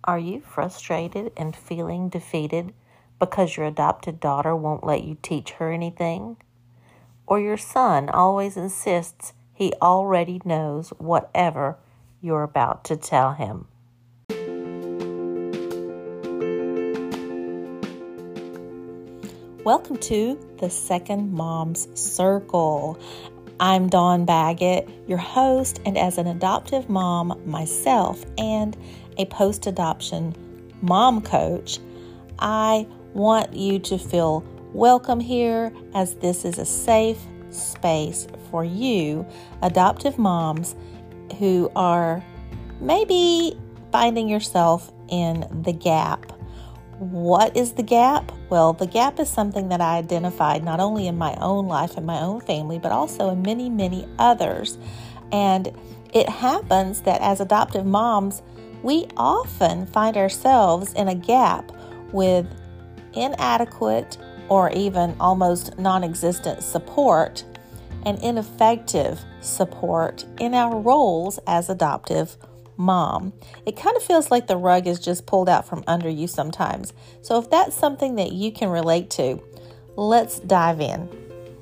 Are you frustrated and feeling defeated because your adopted daughter won't let you teach her anything? Or your son always insists he already knows whatever you're about to tell him? Welcome to the Second Mom's Circle. I'm Dawn Baggett, your host, and as an adoptive mom myself and a post-adoption mom coach, I want you to feel welcome here, as this is a safe space for you, adoptive moms who are maybe finding yourself in the gap. What is the gap? Well, the gap is something that I identified not only in my own life and my own family, but also in many, many others. And it happens that as adoptive moms, we often find ourselves in a gap with inadequate or even almost non-existent support and ineffective support in our roles as adoptive mom. It kind of feels like the rug is just pulled out from under you sometimes. So if that's something that you can relate to, let's dive in.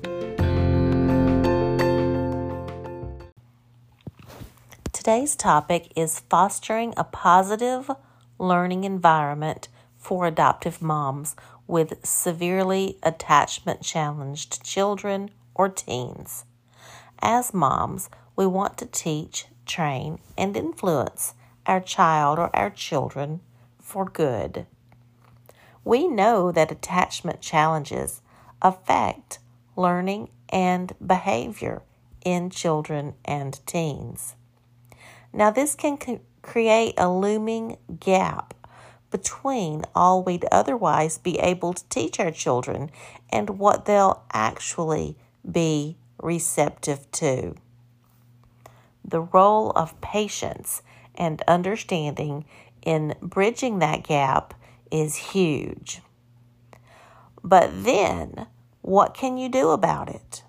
Today's topic is fostering a positive learning environment for adoptive moms with severely attachment challenged children or teens. As moms, we want to teach, train, and influence our child or our children for good. We know that attachment challenges affect learning and behavior in children and teens. Now, this can create a looming gap between all we'd otherwise be able to teach our children and what they'll actually be receptive to. The role of patience and understanding in bridging that gap is huge. But then, what can you do about it?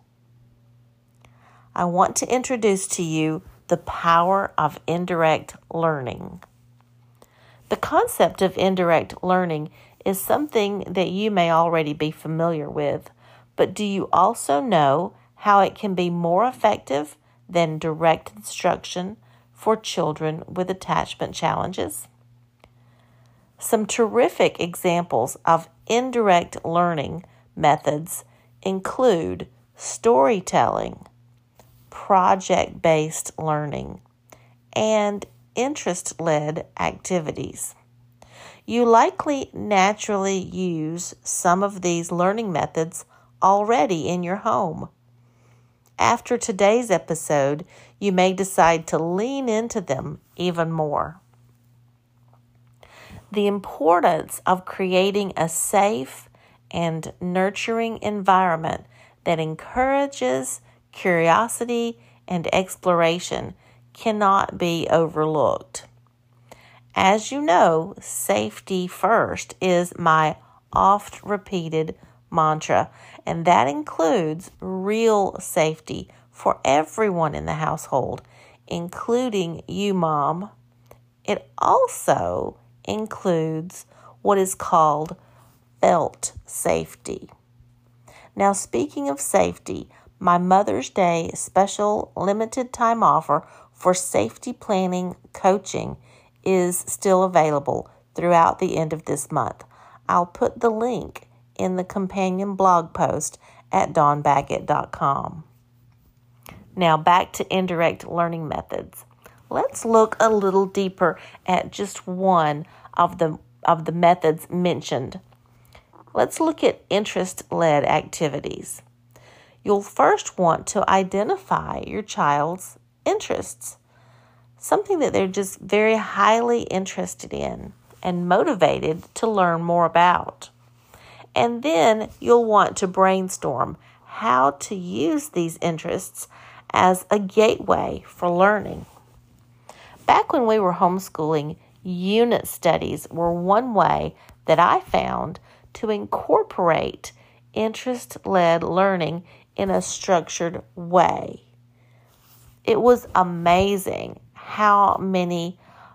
I want to introduce to you the power of indirect learning. The concept of indirect learning is something that you may already be familiar with, but do you also know how it can be more effective than direct instruction for children with attachment challenges? Some terrific examples of indirect learning methods include storytelling, project-based learning, and interest-led activities. You likely naturally use some of these learning methods already in your home. After today's episode, you may decide to lean into them even more. The importance of creating a safe and nurturing environment that encourages curiosity and exploration cannot be overlooked. As you know, safety first is my oft-repeated mantra, and that includes real safety for everyone in the household, including you, Mom. It also includes what is called felt safety. Now, speaking of safety, my Mother's Day special limited time offer for safety planning coaching is still available throughout the end of this month. I'll put the link in the companion blog post at dawnbaggett.com. Now back to indirect learning methods. Let's look a little deeper at just one of the methods mentioned. Let's look at interest-led activities. You'll first want to identify your child's interests, something that they're just very highly interested in and motivated to learn more about. And then you'll want to brainstorm how to use these interests as a gateway for learning. Back when we were homeschooling, unit studies were one way that I found to incorporate interest-led learning in a structured way. It was amazing how many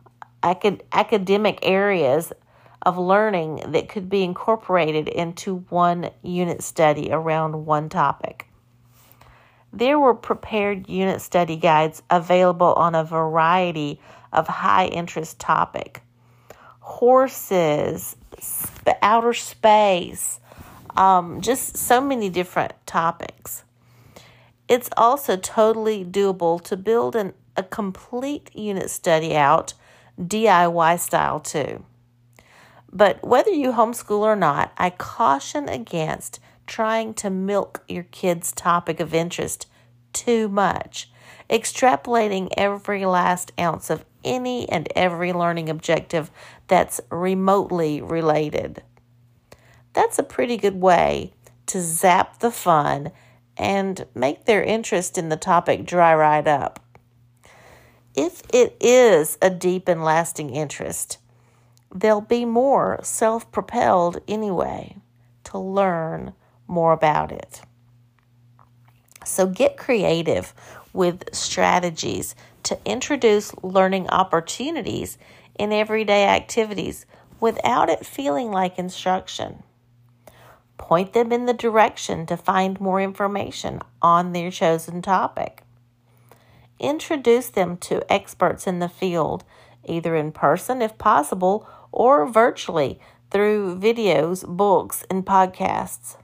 academic areas of learning that could be incorporated into one unit study around one topic. There were prepared unit study guides available on a variety of high-interest topics. Horses, outer space, just so many different topics. It's also totally doable to build a complete unit study out DIY style too. But whether you homeschool or not, I caution against trying to milk your kid's topic of interest too much, extrapolating every last ounce of any and every learning objective that's remotely related. That's a pretty good way to zap the fun and make their interest in the topic dry right up. If it is a deep and lasting interest, they'll be more self-propelled anyway to learn more about it. So get creative with strategies to introduce learning opportunities in everyday activities without it feeling like instruction. Point them in the direction to find more information on their chosen topic. Introduce them to experts in the field, either in person if possible or virtually through videos, books, and podcasts.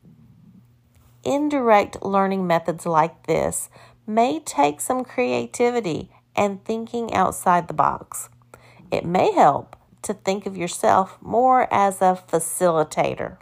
Indirect learning methods like this may take some creativity and thinking outside the box. It may help to think of yourself more as a facilitator.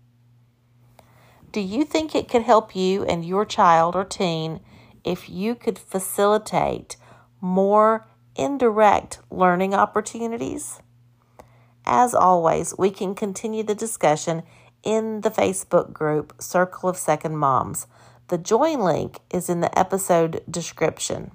Do you think it could help you and your child or teen if you could facilitate more indirect learning opportunities? As always, we can continue the discussion in the Facebook group Circle of Second Moms. The join link is in the episode description.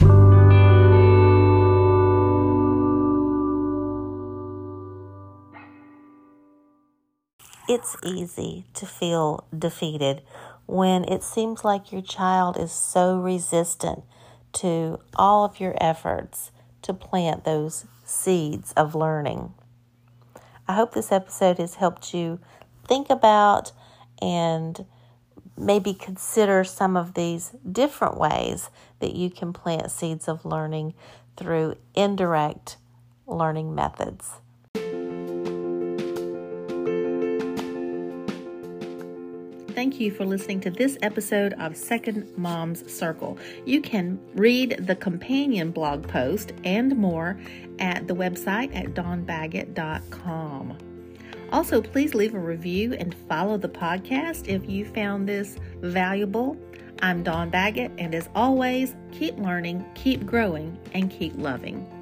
It's easy to feel defeated when it seems like your child is so resistant to all of your efforts to plant those seeds of learning. I hope this episode has helped you think about and maybe consider some of these different ways that you can plant seeds of learning through indirect learning methods. Thank you for listening to this episode of Second Mom's Circle. You can read the companion blog post and more at the website at dawnbaggett.com. Also, please leave a review and follow the podcast if you found this valuable. I'm Dawn Baggett, and as always, keep learning, keep growing, and keep loving.